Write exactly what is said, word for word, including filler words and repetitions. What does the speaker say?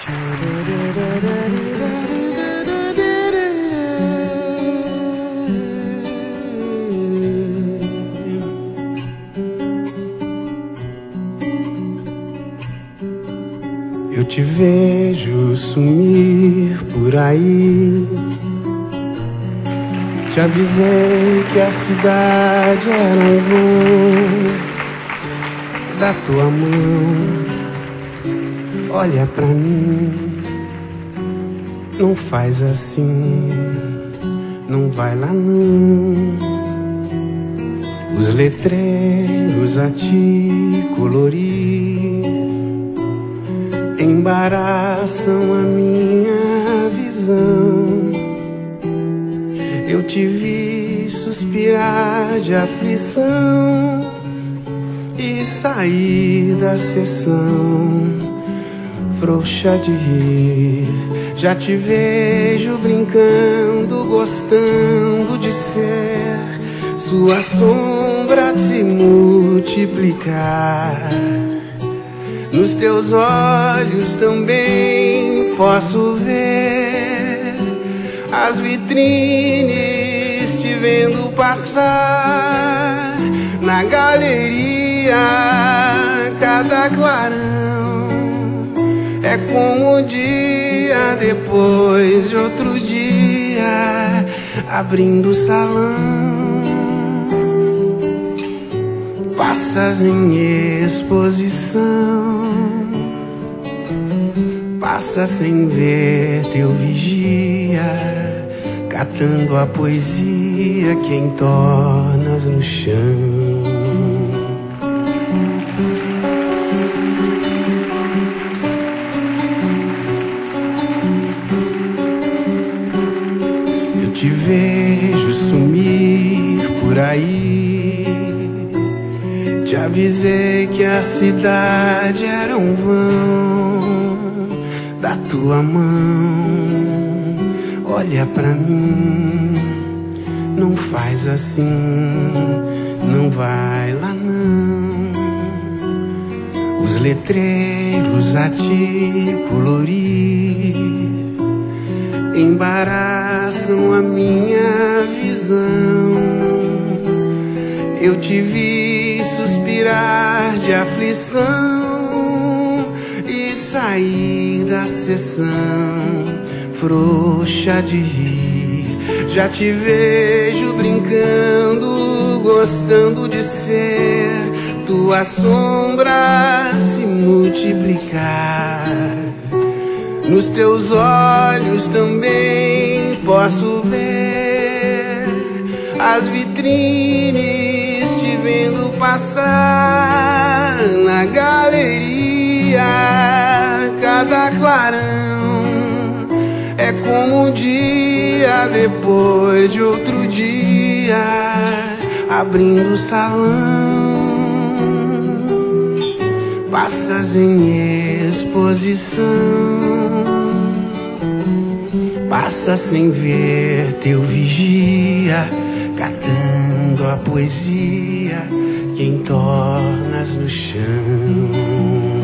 Eu te vejo sumir por aí. Te avisei que a cidade era um voo da tua mão. Olha pra mim, não faz assim, não vai lá não. Os letreiros a te colorir embaraçam a minha visão. Eu te vi suspirar de aflição e sair da sessão frouxa de rir. Já te vejo brincando, gostando de ser sua sombra se multiplicar. Nos teus olhos também posso ver as vitrines te vendo passar. Na galeria, cada clarão é como um dia depois de outro dia, abrindo o salão. Passas em exposição, passa sem ver teu vigia, catando a poesia que entornas no chão. Eu te vejo sumir por aí. Te avisei que a cidade era um vão da tua mão. Olha pra mim, não faz assim, não vai lá não. Os letreiros a te colorir embaraçam a minha visão. Eu te vi suspirar de aflição e sair da sessão frouxa de rir. Já te vejo brincando, gostando de ser tua sombra se multiplicar. Nos teus olhos também posso ver as vitrines te vendo passar. Na galeria, cada clarão é como um dia depois de outro dia, abrindo o salão. Passas em exposição, passa sem ver teu vigia, catando a poesia que entornas no chão.